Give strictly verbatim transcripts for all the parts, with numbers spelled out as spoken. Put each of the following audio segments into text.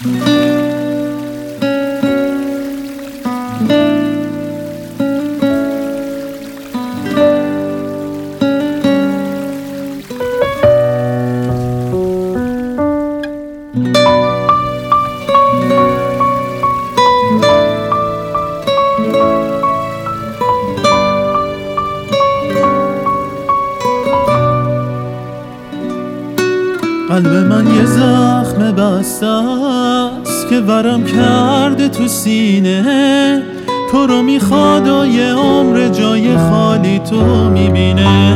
قلب من یه زخم بسته است که ورم کرده تو سینه، تو رو میخواد و یه عمر جای خالی تو میبینه.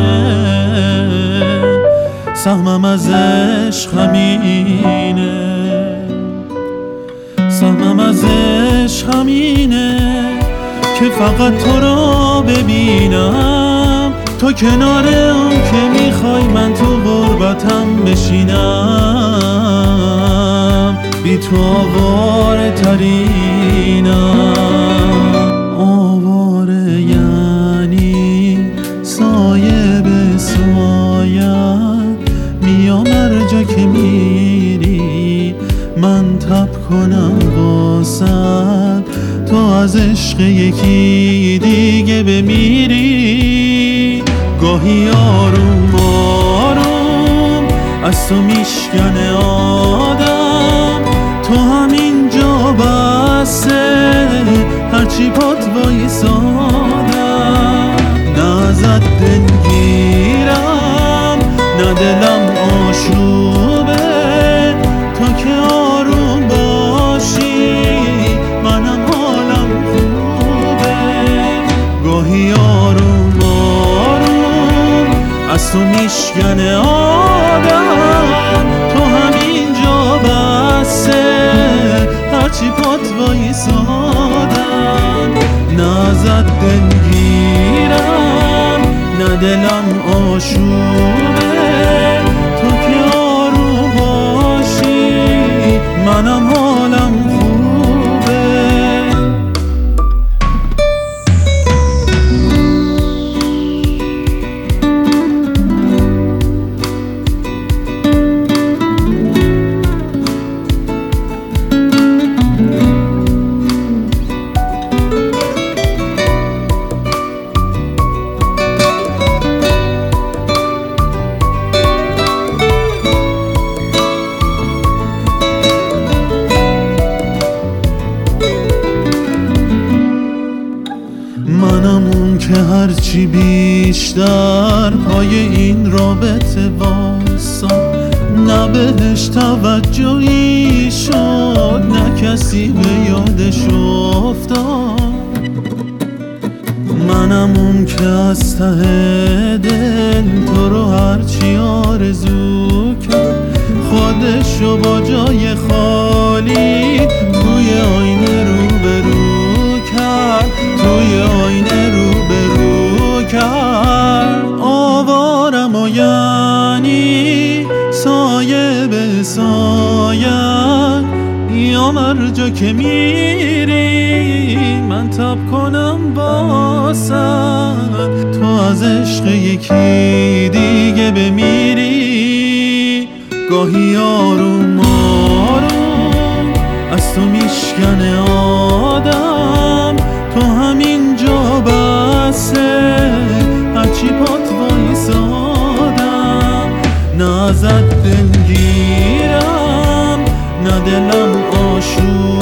سهمم از عشق همینه، سهمم از عشق همینه که فقط تو رو ببینم، تو کنار اون که میخوای من تو غربتم بشینم، بی تو آواره ترینم. آواره یعنی سایه به سایت میام هر جا که میری، من تب کنم واسد تو از عشق یکی دیگه بمیری. گاهی آروم آروم از تو میشکنه آدم، تو همینجا بسه هرچی پات وایسادم. نه ازت دلگیرم نه دلم آشوبه، تو که آروم باشی منم حالم خوبه. گاهی آروم از تو میشکنه آدم، تو همینجا بسه هرچی پات وایسادم. نه ازت دلگیرم نه دلم آشوبه، تو که آروم باشی منم حالم خوبه. منم اون که هرچی بیشتر پای این رابطه واسم، نه بهش توجهی شد نه کسی به یادش افتاد. منم اون که از ته دل تو رو هرچی آرزو کرد، خودشو با جای خالی توی آینه روبرو کرد، توی آینه روبرو کرد. آوارم و یعنی سایه به سایه یا هر جا که میری، من تب کنم باسد تو از عشق یکی دیگه بمیری. گاهی آروم آروم از تو میشکنه آدم، تو همینجا بسه هرچی پات وایسادم. نه ازت دلگیرم نه دلم آشوب